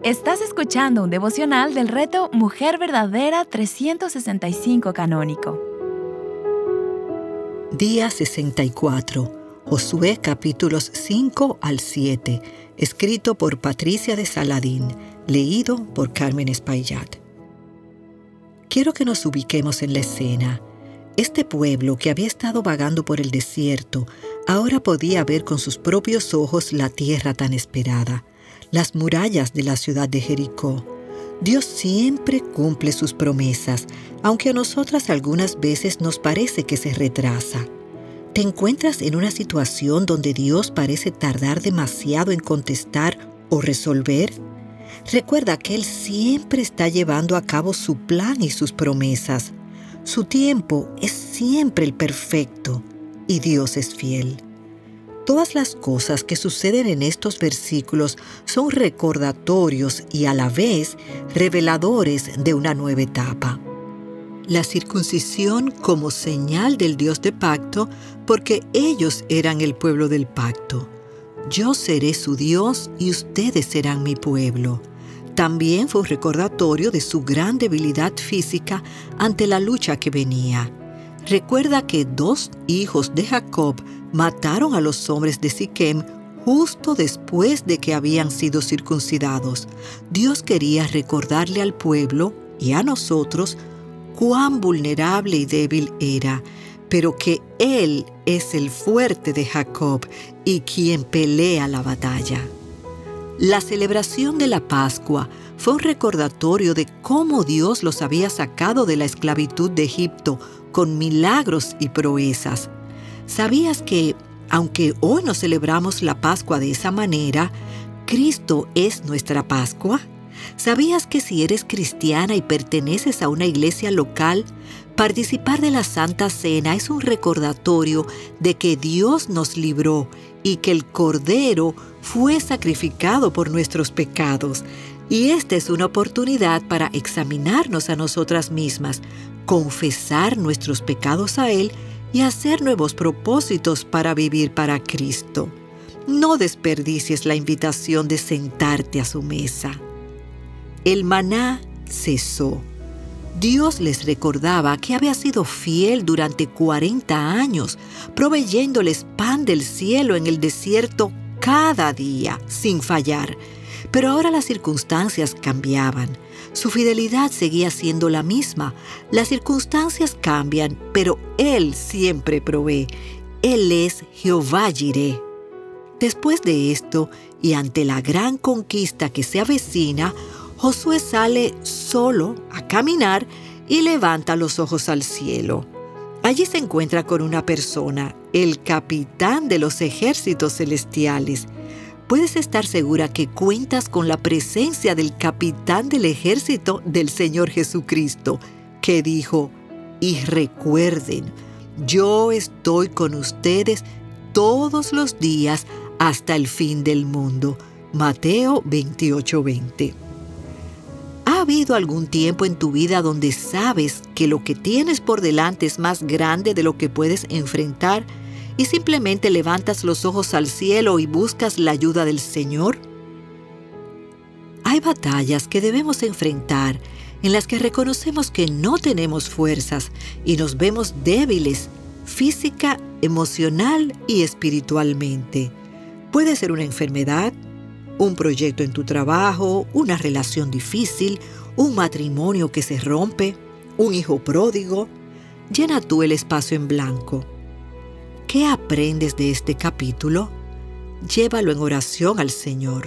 Estás escuchando un devocional del reto Mujer Verdadera 365 Canónico. Día 64, Josué capítulos 5 al 7, escrito por Patricia de Saladín, leído por Carmen Espaillat. Quiero que nos ubiquemos en la escena. Este pueblo que había estado vagando por el desierto, ahora podía ver con sus propios ojos la tierra tan esperada, las murallas de la ciudad de Jericó. Dios siempre cumple sus promesas, aunque a nosotras algunas veces nos parece que se retrasa. ¿Te encuentras en una situación donde Dios parece tardar demasiado en contestar o resolver? Recuerda que Él siempre está llevando a cabo su plan y sus promesas. Su tiempo es siempre el perfecto y Dios es fiel. Todas las cosas que suceden en estos versículos son recordatorios y a la vez reveladores de una nueva etapa. La circuncisión como señal del Dios de pacto, porque ellos eran el pueblo del pacto. Yo seré su Dios y ustedes serán mi pueblo. También fue un recordatorio de su gran debilidad física ante la lucha que venía. Recuerda que 2 hijos de Jacob mataron a los hombres de Siquem justo después de que habían sido circuncidados. Dios quería recordarle al pueblo y a nosotros cuán vulnerable y débil era, pero que Él es el fuerte de Jacob y quien pelea la batalla. La celebración de la Pascua fue un recordatorio de cómo Dios los había sacado de la esclavitud de Egipto con milagros y proezas. ¿Sabías que, aunque hoy no celebramos la Pascua de esa manera, Cristo es nuestra Pascua? ¿Sabías que si eres cristiana y perteneces a una iglesia local, participar de la Santa Cena es un recordatorio de que Dios nos libró y que el Cordero fue sacrificado por nuestros pecados? Y esta es una oportunidad para examinarnos a nosotras mismas, confesar nuestros pecados a Él y hacer nuevos propósitos para vivir para Cristo. No desperdicies la invitación de sentarte a su mesa. El maná cesó. Dios les recordaba que había sido fiel durante 40 años, proveyéndoles pan del cielo en el desierto cada día, sin fallar. Pero ahora las circunstancias cambiaban. Su fidelidad seguía siendo la misma. Las circunstancias cambian, pero Él siempre provee. Él es Jehová Jireh. Después de esto, y ante la gran conquista que se avecina, Josué sale solo a caminar y levanta los ojos al cielo. Allí se encuentra con una persona, el capitán de los ejércitos celestiales. Puedes estar segura que cuentas con la presencia del capitán del ejército del Señor Jesucristo, que dijo: y recuerden, yo estoy con ustedes todos los días hasta el fin del mundo. Mateo 28:20. ¿Ha habido algún tiempo en tu vida donde sabes que lo que tienes por delante es más grande de lo que puedes enfrentar y simplemente levantas los ojos al cielo y buscas la ayuda del Señor? Hay batallas que debemos enfrentar en las que reconocemos que no tenemos fuerzas y nos vemos débiles física, emocional y espiritualmente. Puede ser una enfermedad, un proyecto en tu trabajo, una relación difícil, un matrimonio que se rompe, un hijo pródigo. Llena tú el espacio en blanco. ¿Qué aprendes de este capítulo? Llévalo en oración al Señor.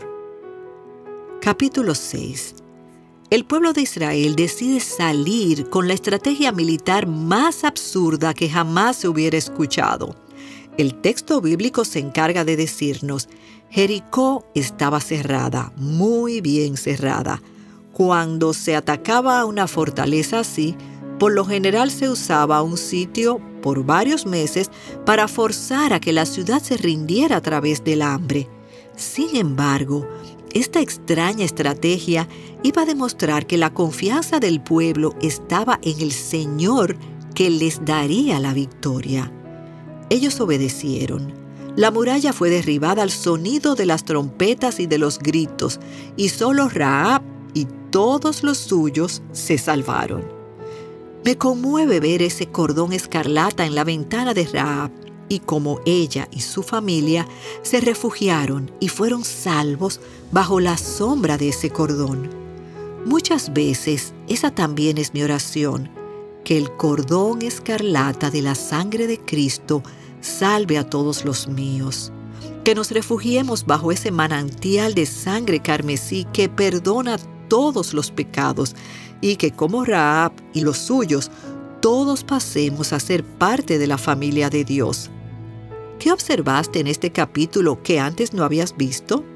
Capítulo 6. El pueblo de Israel decide salir con la estrategia militar más absurda que jamás se hubiera escuchado. El texto bíblico se encarga de decirnos: Jericó estaba cerrada, muy bien cerrada. Cuando se atacaba a una fortaleza así, por lo general se usaba un sitio por varios meses para forzar a que la ciudad se rindiera a través del hambre. Sin embargo, esta extraña estrategia iba a demostrar que la confianza del pueblo estaba en el Señor, que les daría la victoria. Ellos obedecieron. La muralla fue derribada al sonido de las trompetas y de los gritos, y solo Rahab y todos los suyos se salvaron. Me conmueve ver ese cordón escarlata en la ventana de Rahab, y cómo ella y su familia se refugiaron y fueron salvos bajo la sombra de ese cordón. Muchas veces esa también es mi oración, que el cordón escarlata de la sangre de Cristo salve a todos los míos. Que nos refugiemos bajo ese manantial de sangre carmesí que perdona todos los pecados y que como Rahab y los suyos, todos pasemos a ser parte de la familia de Dios. ¿Qué observaste en este capítulo que antes no habías visto?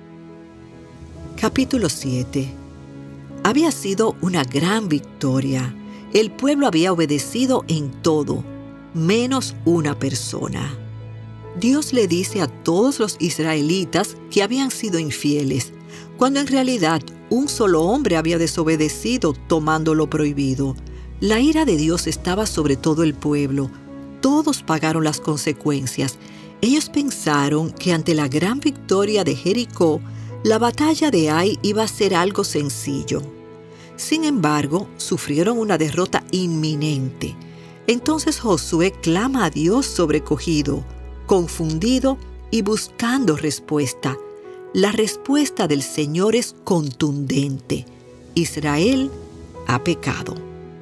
Capítulo 7. Había sido una gran victoria. El pueblo había obedecido en todo, menos una persona. Dios le dice a todos los israelitas que habían sido infieles, cuando en realidad un solo hombre había desobedecido tomando lo prohibido. La ira de Dios estaba sobre todo el pueblo. Todos pagaron las consecuencias. Ellos pensaron que ante la gran victoria de Jericó, la batalla de Ai iba a ser algo sencillo. Sin embargo, sufrieron una derrota inminente. Entonces Josué clama a Dios sobrecogido, confundido y buscando respuesta. La respuesta del Señor es contundente. Israel ha pecado.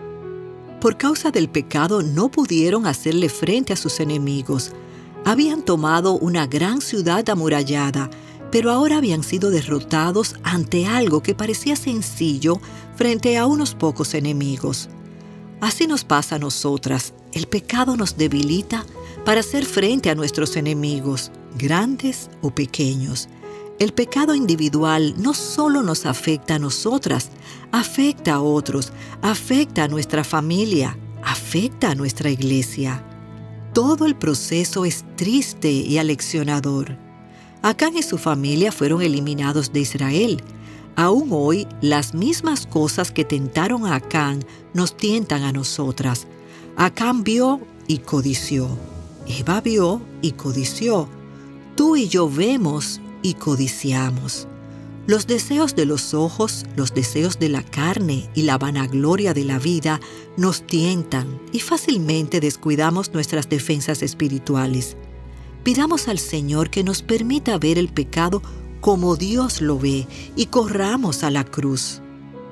Por causa del pecado no pudieron hacerle frente a sus enemigos. Habían tomado una gran ciudad amurallada, pero ahora habían sido derrotados ante algo que parecía sencillo frente a unos pocos enemigos. Así nos pasa a nosotras. El pecado nos debilita para hacer frente a nuestros enemigos, grandes o pequeños. El pecado individual no solo nos afecta a nosotras, afecta a otros, afecta a nuestra familia, afecta a nuestra iglesia. Todo el proceso es triste y aleccionador. Acán y su familia fueron eliminados de Israel. Aún hoy, las mismas cosas que tentaron a Acán nos tientan a nosotras. Acán vio y codició. Eva vio y codició. Tú y yo vemos y codiciamos. Los deseos de los ojos, los deseos de la carne y la vanagloria de la vida nos tientan y fácilmente descuidamos nuestras defensas espirituales. Pidamos al Señor que nos permita ver el pecado como Dios lo ve y corramos a la cruz.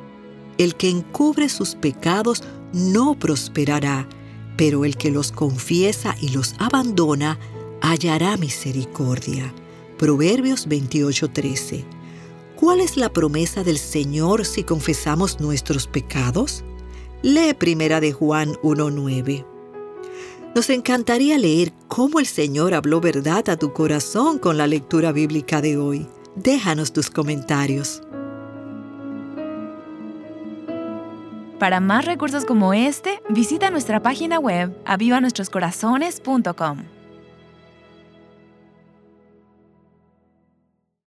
El que encubre sus pecados no prosperará, pero el que los confiesa y los abandona hallará misericordia. Proverbios 28:13. ¿Cuál es la promesa del Señor si confesamos nuestros pecados? Lee 1 de Juan 1:9. Nos encantaría leer cómo el Señor habló verdad a tu corazón con la lectura bíblica de hoy. Déjanos tus comentarios. Para más recursos como este, visita nuestra página web avivanuestroscorazones.com.